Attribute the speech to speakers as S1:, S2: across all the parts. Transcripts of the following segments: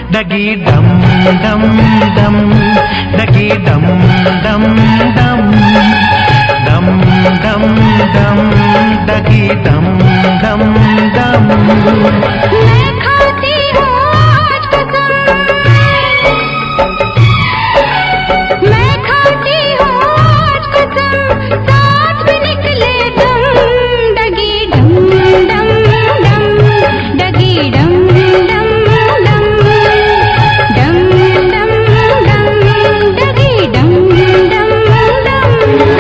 S1: डगी डम डम डम, डगी डम डम डम, डम डम डम, डगी डम डम डम।
S2: मैं खाती हूँ आज कसम, मैं खाती हूँ आज कसम, साथ में निकले दम, डगी डम डम डम, डगी डम डम डम, डम डम डम, डगी डम डम डम।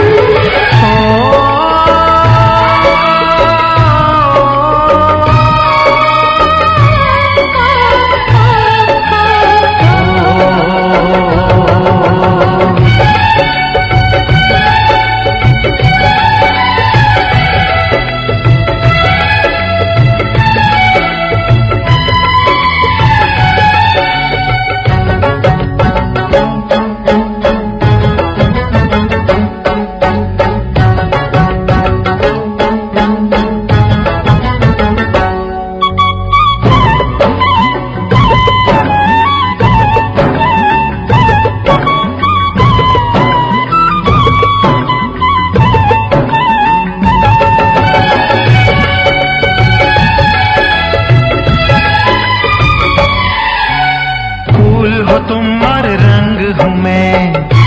S1: तुम और रंग हूँ मैं,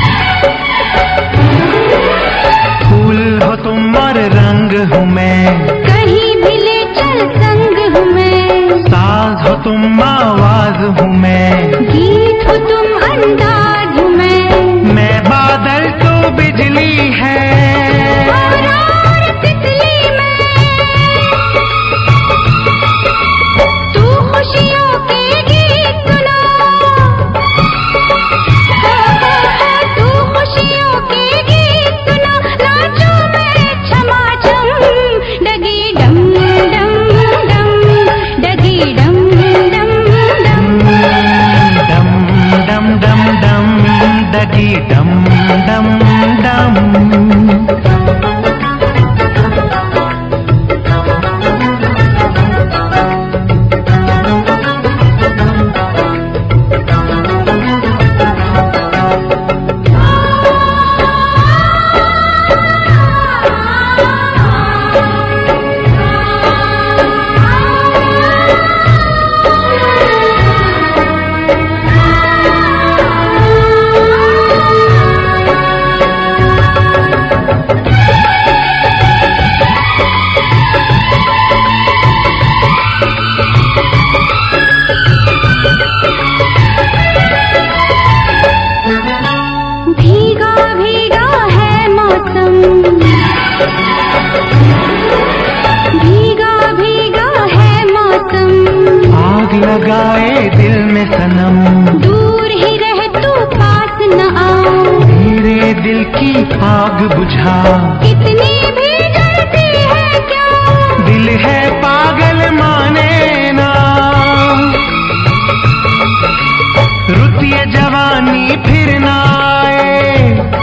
S1: फूल हो तुम और रंग हूँ मैं,
S2: कहीं भी ले चल संग हूँ मैं,
S1: साज हो तुम आवाज हूँ मैं,
S2: गीत हो तुम अंदाज हूँ मैं
S1: बादल तो बिजली है,
S2: और तितली मैं, तू खुशियों के गीत सुना, तू खुशियों के गीत सुना, नाचूं मैं छमा छम, डगी डम डम डम, डगी डम डम डम,
S1: डम डम डम डम, डगी डम डम डम।
S2: भीगा भीगा है मौसम, भीगा भीगा है मौसम,
S1: आग लगाए दिल में सनम,
S2: दूर ही रह तू पास न आ,
S1: मेरे दिल की आग बुझा,
S2: इतनी भी जलती है क्या,
S1: दिल है पागल माने ना, रुतिए जवानी फिर ना आए,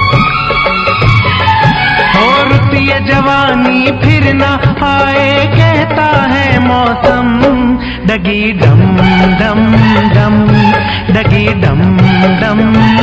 S1: हो रुतिए जवानी फिर ना आए, कहता है मौसम, डगी डम डम डम, डगी डम डम